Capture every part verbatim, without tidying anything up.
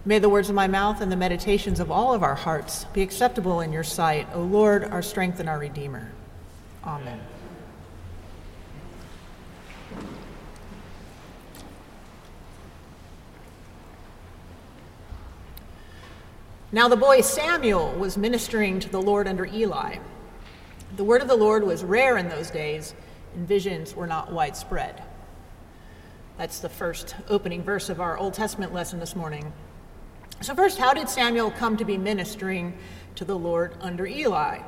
May the words of my mouth and the meditations of all of our hearts be acceptable in your sight, O Lord, our strength and our Redeemer. Amen. Now the boy Samuel was ministering to the Lord under Eli. The word of the Lord was rare in those days, and visions were not widespread. That's the first opening verse of our Old Testament lesson this morning. So first, how did Samuel come to be ministering to the Lord under Eli?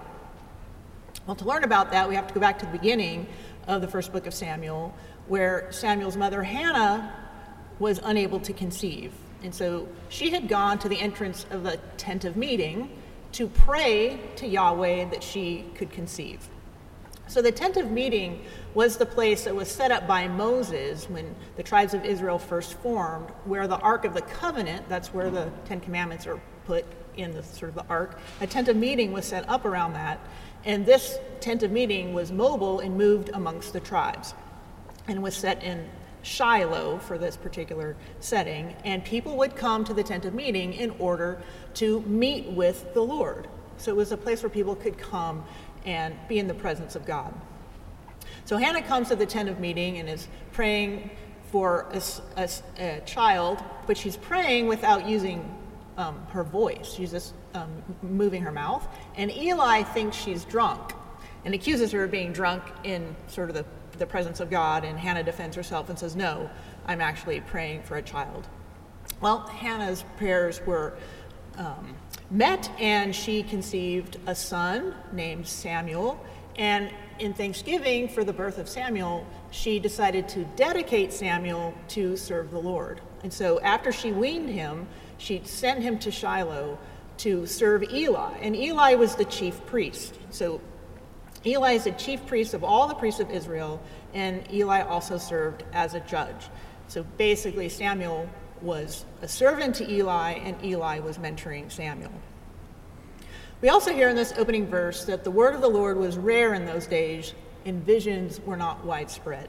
Well, to learn about that, we have to go back to the beginning of the first book of Samuel, where Samuel's mother, Hannah, was unable to conceive. And so she had gone to the entrance of the tent of meeting to pray to Yahweh that she could conceive. So the tent of meeting was the place that was set up by Moses when the tribes of Israel first formed, where the Ark of the Covenant, that's where the Ten Commandments are put in the sort of the Ark, a tent of meeting was set up around that. And this tent of meeting was mobile and moved amongst the tribes and was set in Shiloh for this particular setting. And people would come to the tent of meeting in order to meet with the Lord. So it was a place where people could come and be in the presence of God. So Hannah comes to the tent of meeting and is praying for a, a, a child, but she's praying without using um, her voice. She's just um, moving her mouth. And Eli thinks she's drunk and accuses her of being drunk in sort of the, the presence of God. And Hannah defends herself and says, no, I'm actually praying for a child. Well, Hannah's prayers were um, met, and she conceived a son named Samuel. And in thanksgiving for the birth of Samuel, she decided to dedicate Samuel to serve the Lord. And so after she weaned him, she sent him to Shiloh to serve Eli. And Eli was the chief priest. So Eli is the chief priest of all the priests of Israel, and Eli also served as a judge. So basically, Samuel was a servant to Eli, and Eli was mentoring Samuel. We also hear in this opening verse that the word of the Lord was rare in those days, and visions were not widespread.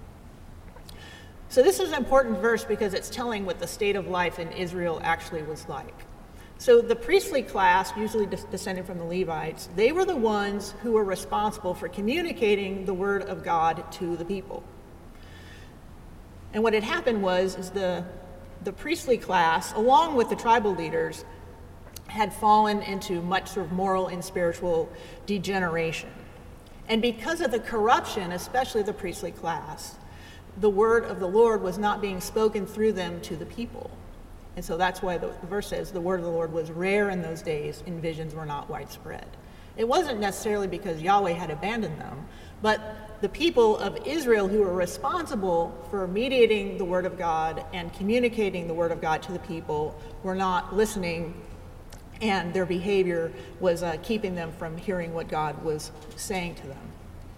So this is an important verse because it's telling what the state of life in Israel actually was like. So the priestly class, usually descended from the Levites, they were the ones who were responsible for communicating the word of God to the people. And what had happened was is the, the priestly class, along with the tribal leaders, had fallen into much sort of moral and spiritual degeneration. And because of the corruption, especially the priestly class, the word of the Lord was not being spoken through them to the people. And so that's why the verse says the word of the Lord was rare in those days and visions were not widespread. It wasn't necessarily because Yahweh had abandoned them, but the people of Israel who were responsible for mediating the word of God and communicating the word of God to the people were not listening, and their behavior was uh, keeping them from hearing what God was saying to them.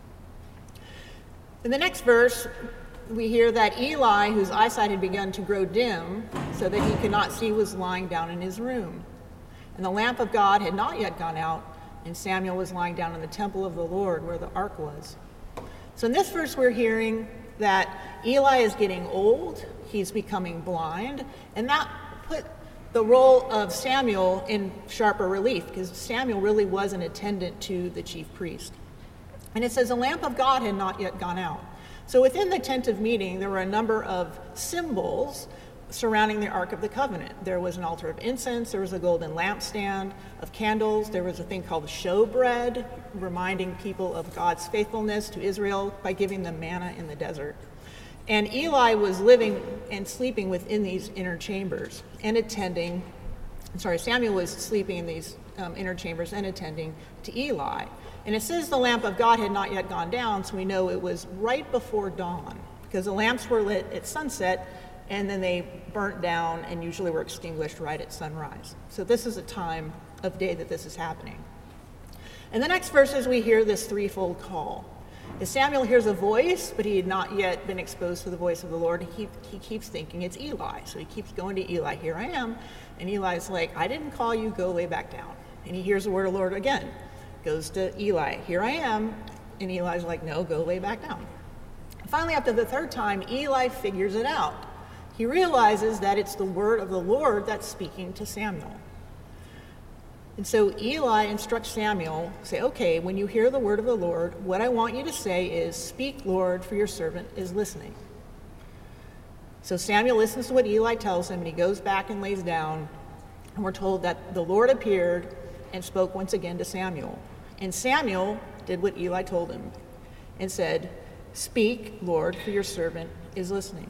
In the next verse, we hear that Eli, whose eyesight had begun to grow dim so that he could not see, was lying down in his room. And the lamp of God had not yet gone out, and Samuel was lying down in the temple of the Lord where the ark was. So in this verse, we're hearing that Eli is getting old, he's becoming blind, and that put the role of Samuel in sharper relief, because Samuel really was an attendant to the chief priest. And it says the lamp of God had not yet gone out. So within the tent of meeting, there were a number of symbols surrounding the Ark of the Covenant. There was an altar of incense, there was a golden lampstand of candles, there was a thing called showbread, reminding people of God's faithfulness to Israel by giving them manna in the desert. And Eli was living and sleeping within these inner chambers and attending, sorry, Samuel was sleeping in these um, inner chambers and attending to Eli. And it says the lamp of God had not yet gone down, so we know it was right before dawn, because the lamps were lit at sunset, and then they burnt down and usually were extinguished right at sunrise. So this is a time of day that this is happening. In the next verses, we hear this threefold call. As Samuel hears a voice, but he had not yet been exposed to the voice of the Lord, he, he keeps thinking it's Eli. So he keeps going to Eli, here I am. And Eli's like, I didn't call you, go lay back down. And he hears the word of the Lord again. Goes to Eli, here I am. And Eli's like, no, go lay back down. Finally, after the third time, Eli figures it out. he realizes that it's the word of the Lord that's speaking to Samuel. And so Eli instructs Samuel, say, okay, when you hear the word of the Lord, what I want you to say is, speak, Lord, for your servant is listening. So Samuel listens to what Eli tells him, and he goes back and lays down, and we're told that the Lord appeared and spoke once again to Samuel. And Samuel did what Eli told him and said, speak, Lord, for your servant is listening.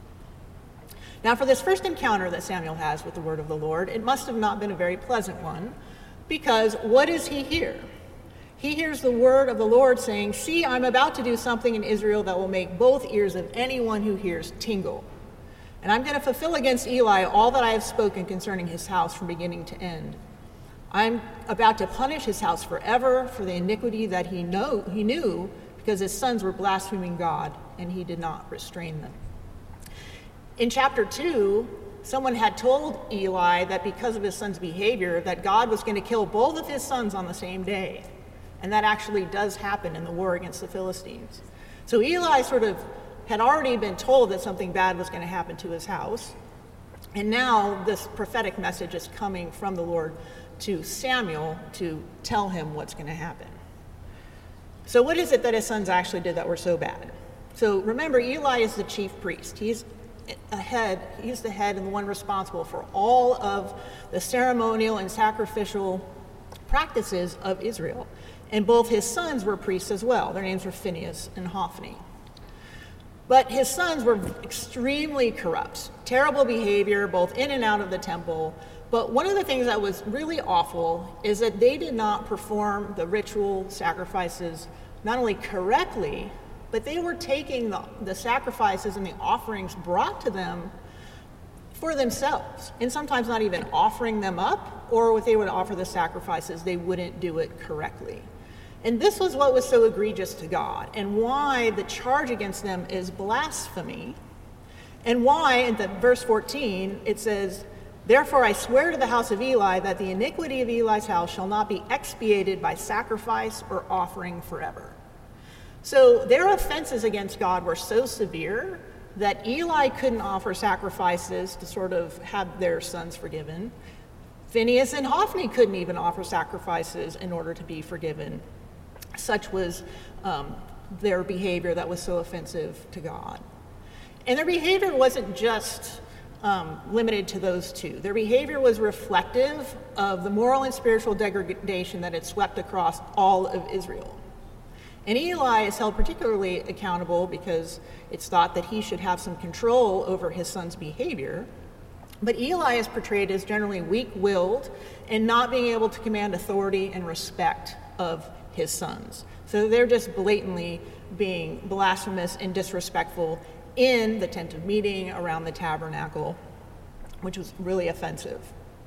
Now, for this first encounter that Samuel has with the word of the Lord, it must have not been a very pleasant one, because what does he hear? He hears the word of the Lord saying, see, I'm about to do something in Israel that will make both ears of anyone who hears tingle. And I'm going to fulfill against Eli all that I have spoken concerning his house from beginning to end. I'm about to punish his house forever for the iniquity that he know he knew because his sons were blaspheming God, and he did not restrain them. In chapter two, someone had told Eli that because of his son's behavior, that God was going to kill both of his sons on the same day. And that actually does happen in the war against the Philistines. So Eli sort of had already been told that something bad was going to happen to his house. And now this prophetic message is coming from the Lord to Samuel to tell him what's going to happen. So what is it that his sons actually did that were so bad? So remember, Eli is the chief priest. He's a head, he's the head and the one responsible for all of the ceremonial and sacrificial practices of Israel. And both his sons were priests as well. Their names were Phinehas and Hophni. But his sons were extremely corrupt, terrible behavior, both in and out of the temple. But one of the things that was really awful is that they did not perform the ritual sacrifices not only correctly, but they were taking the, the sacrifices and the offerings brought to them for themselves, and sometimes not even offering them up, or if they would offer the sacrifices, they wouldn't do it correctly. And this was what was so egregious to God, and why the charge against them is blasphemy, and why, in the verse fourteen, it says, therefore I swear to the house of Eli that the iniquity of Eli's house shall not be expiated by sacrifice or offering forever. So their offenses against God were so severe that Eli couldn't offer sacrifices to sort of have their sons forgiven. Phinehas and Hophni couldn't even offer sacrifices in order to be forgiven. Such was um, their behavior that was so offensive to God. And their behavior wasn't just um, limited to those two. Their behavior was reflective of the moral and spiritual degradation that had swept across all of Israel. And Eli is held particularly accountable because it's thought that he should have some control over his son's behavior. But Eli is portrayed as generally weak-willed and not being able to command authority and respect of his sons. So they're just blatantly being blasphemous and disrespectful in the tent of meeting, around the tabernacle, which was really offensive.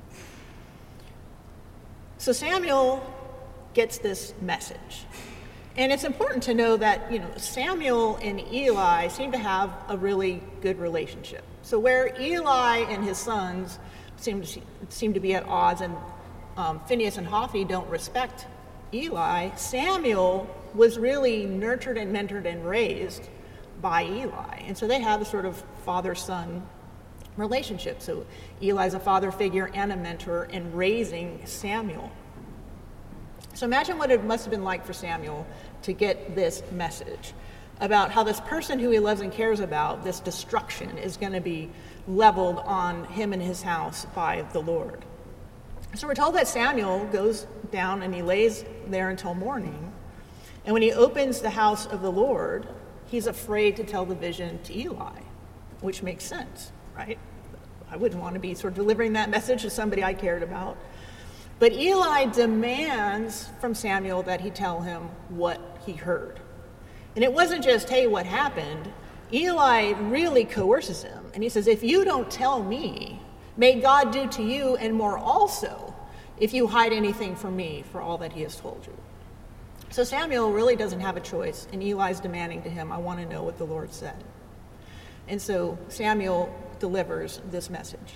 So Samuel gets this message. And it's important to know that, you know, Samuel and Eli seem to have a really good relationship. So where Eli and his sons seem to, seem to be at odds, and um, Phinehas and Hophni don't respect Eli, Samuel was really nurtured and mentored and raised by Eli. And so they have a sort of father-son relationship. So Eli's a father figure and a mentor in raising Samuel. So imagine what it must have been like for Samuel to get this message about how this person who he loves and cares about, this destruction, is going to be leveled on him and his house by the Lord. So we're told that Samuel goes down and he lays there until morning. And when he opens the house of the Lord, he's afraid to tell the vision to Eli, which makes sense, right? I wouldn't want to be sort of delivering that message to somebody I cared about. But Eli demands from Samuel that he tell him what he heard. And it wasn't just, hey, what happened? Eli really coerces him. And he says, if you don't tell me, may God do to you and more also, if you hide anything from me for all that he has told you. So Samuel really doesn't have a choice, and Eli's demanding to him, I want to know what the Lord said. And so Samuel delivers this message.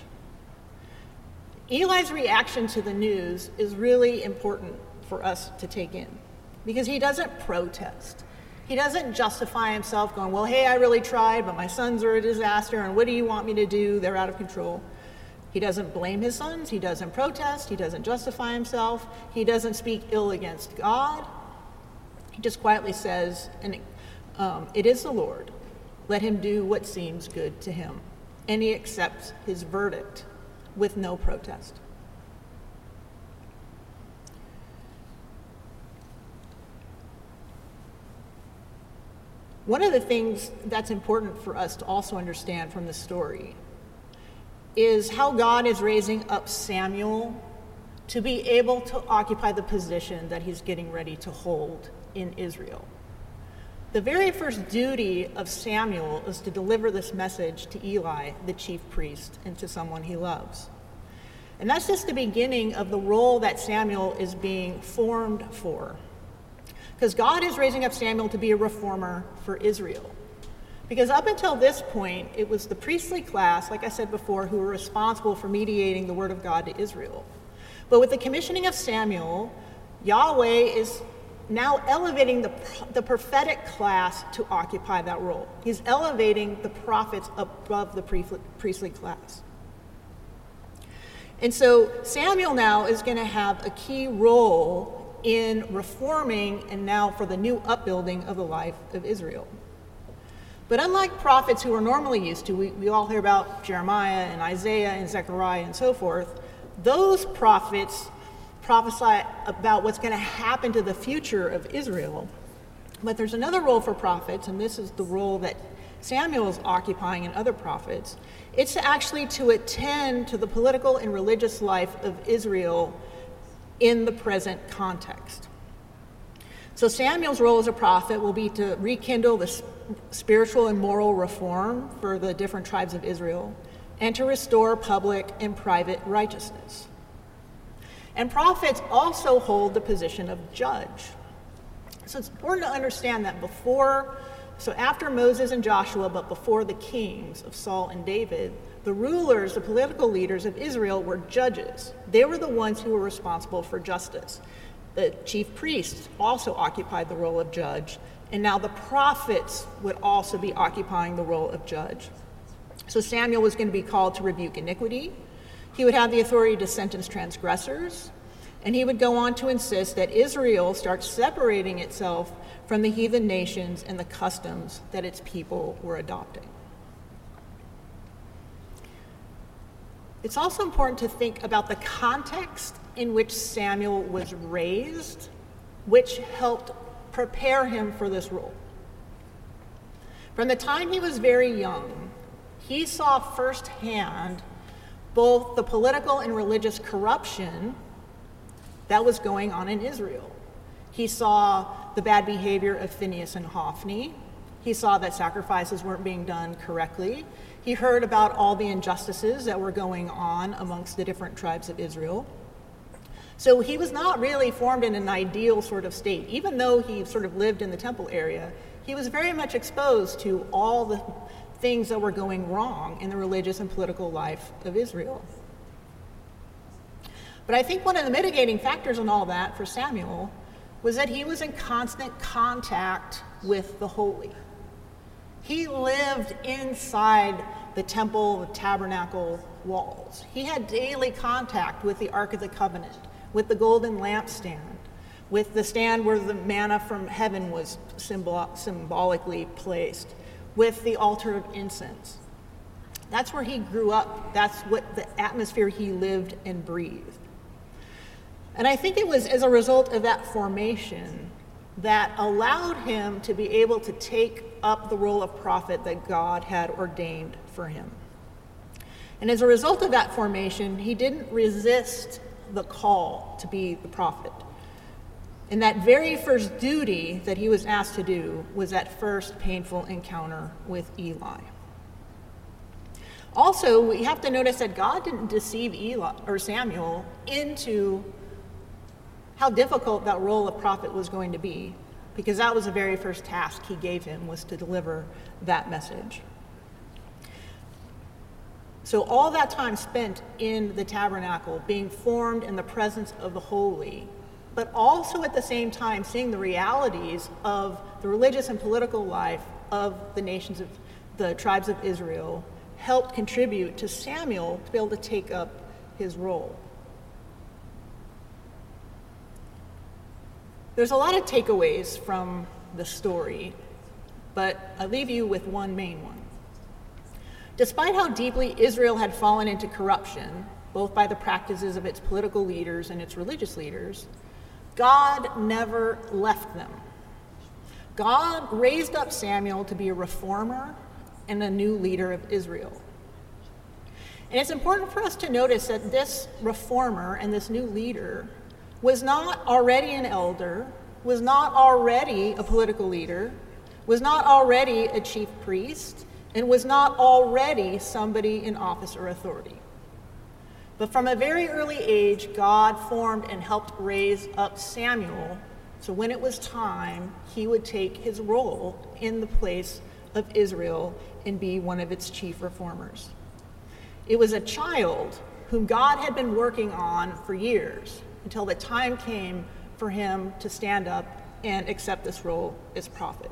Eli's reaction to the news is really important for us to take in, because he doesn't protest. He doesn't justify himself going, well, hey, I really tried, but my sons are a disaster, and what do you want me to do? They're out of control. He doesn't blame his sons. He doesn't protest. He doesn't justify himself. He doesn't speak ill against God. He just quietly says, and um, it is the Lord. Let him do what seems good to him. And he accepts his verdict with no protest. One of the things that's important for us to also understand from this story is how God is raising up Samuel to be able to occupy the position that he's getting ready to hold in Israel. The very first duty of Samuel is to deliver this message to Eli, the chief priest, and to someone he loves. And that's just the beginning of the role that Samuel is being formed for. Because God is raising up Samuel to be a reformer for Israel. Because up until this point, it was the priestly class, like I said before, who were responsible for mediating the word of God to Israel. But with the commissioning of Samuel, Yahweh is now elevating the, the prophetic class to occupy that role. He's elevating the prophets above the priestly class. And so Samuel now is going to have a key role in reforming and now for the new upbuilding of the life of Israel. But unlike prophets who are normally used to, we, we all hear about Jeremiah and Isaiah and Zechariah and so forth, those prophets prophesy about what's going to happen to the future of Israel. But there's another role for prophets, and this is the role that Samuel is occupying in other prophets. It's actually to attend to the political and religious life of Israel in the present context. So Samuel's role as a prophet will be to rekindle the spiritual and moral reform for the different tribes of Israel and to restore public and private righteousness. And prophets also hold the position of judge. So it's important to understand that before, so after Moses and Joshua, but before the kings of Saul and David, the rulers, the political leaders of Israel were judges. They were the ones who were responsible for justice. The chief priests also occupied the role of judge, and now the prophets would also be occupying the role of judge. So Samuel was going to be called to rebuke iniquity. He would have the authority to sentence transgressors, and he would go on to insist that Israel start separating itself from the heathen nations and the customs that its people were adopting. It's also important to think about the context in which Samuel was raised, which helped prepare him for this role. From the time he was very young, he saw firsthand both the political and religious corruption that was going on in Israel. He saw the bad behavior of Phinehas and Hophni. He saw that sacrifices weren't being done correctly. He heard about all the injustices that were going on amongst the different tribes of Israel. So he was not really formed in an ideal sort of state. Even though he sort of lived in the temple area, he was very much exposed to all the things that were going wrong in the religious and political life of Israel. But I think one of the mitigating factors in all that for Samuel was that he was in constant contact with the holy. He lived inside the temple, the tabernacle walls. He had daily contact with the Ark of the Covenant, with the golden lampstand, with the stand where the manna from heaven was symbol- symbolically placed, with the altar of incense. That's where he grew up. That's what the atmosphere he lived and breathed. And I think it was as a result of that formation that allowed him to be able to take up the role of prophet that God had ordained for him. And as a result of that formation, he didn't resist the call to be the prophet. And that very first duty that he was asked to do was that first painful encounter with Eli. Also, we have to notice that God didn't deceive Eli or Samuel into how difficult that role of prophet was going to be, because that was the very first task he gave him, was to deliver that message. So all that time spent in the tabernacle, being formed in the presence of the holy, but also at the same time seeing the realities of the religious and political life of the nations of the tribes of Israel helped contribute to Samuel to be able to take up his role. There's a lot of takeaways from the story, but I leave you with one main one. Despite how deeply Israel had fallen into corruption, both by the practices of its political leaders and its religious leaders, God never left them. God raised up Samuel to be a reformer and a new leader of Israel. And it's important for us to notice that this reformer and this new leader was not already an elder, was not already a political leader, was not already a chief priest, and was not already somebody in office or authority. But from a very early age, God formed and helped raise up Samuel, so when it was time, he would take his role in the place of Israel and be one of its chief reformers. It was a child whom God had been working on for years until the time came for him to stand up and accept this role as prophet.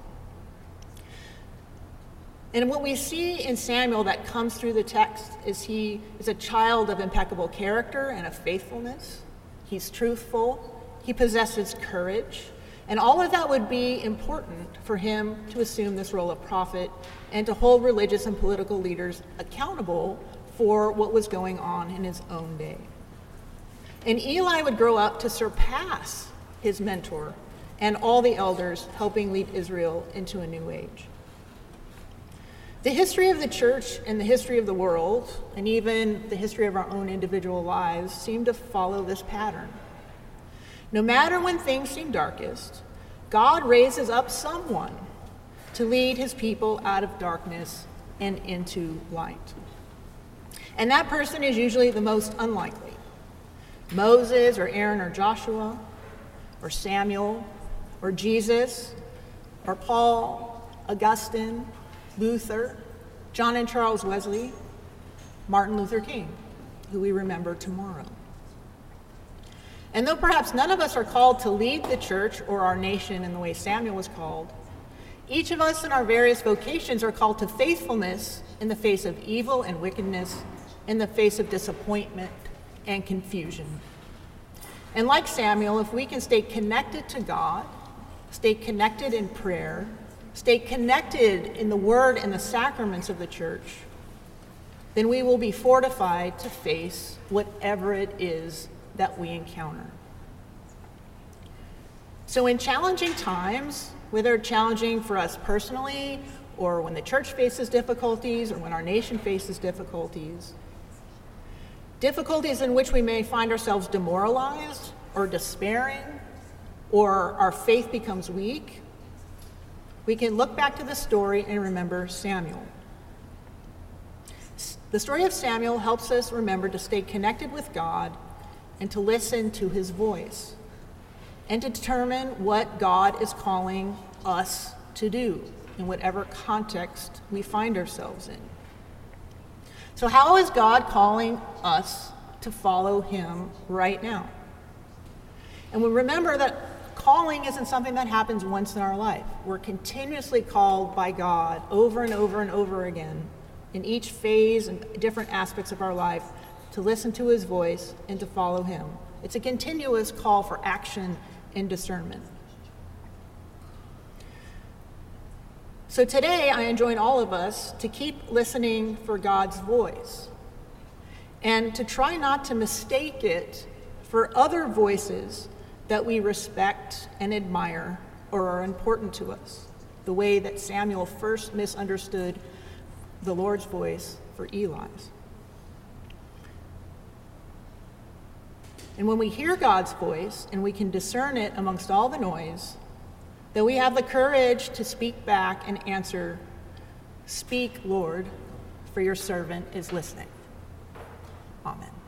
And what we see in Samuel that comes through the text is he is a child of impeccable character and of faithfulness. He's truthful. He possesses courage. And all of that would be important for him to assume this role of prophet and to hold religious and political leaders accountable for what was going on in his own day. And Eli would grow up to surpass his mentor and all the elders helping lead Israel into a new age. The history of the church and the history of the world, and even the history of our own individual lives, seem to follow this pattern. No matter when things seem darkest, God raises up someone to lead his people out of darkness and into light. And that person is usually the most unlikely. Moses or Aaron or Joshua or Samuel or Jesus or Paul, Augustine, Luther, John and Charles Wesley, Martin Luther King, who we remember tomorrow. And though perhaps none of us are called to lead the church or our nation in the way Samuel was called, each of us in our various vocations are called to faithfulness in the face of evil and wickedness, in the face of disappointment and confusion. And like Samuel, if we can stay connected to God, stay connected in prayer, stay connected in the word and the sacraments of the church, then we will be fortified to face whatever it is that we encounter. So in challenging times, whether challenging for us personally, or when the church faces difficulties, or when our nation faces difficulties, difficulties in which we may find ourselves demoralized or despairing, or our faith becomes weak, we can look back to the story and remember Samuel. The story of Samuel helps us remember to stay connected with God and to listen to his voice and to determine what God is calling us to do in whatever context we find ourselves in. So how is God calling us to follow him right now? And we remember that calling isn't something that happens once in our life. We're continuously called by God over and over and over again in each phase and different aspects of our life to listen to his voice and to follow him. It's a continuous call for action and discernment. So today I enjoin all of us to keep listening for God's voice and to try not to mistake it for other voices that we respect and admire or are important to us, the way that Samuel first misunderstood the Lord's voice for Eli's. And when we hear God's voice and we can discern it amongst all the noise, that we have the courage to speak back and answer, "Speak, Lord, for your servant is listening." Amen.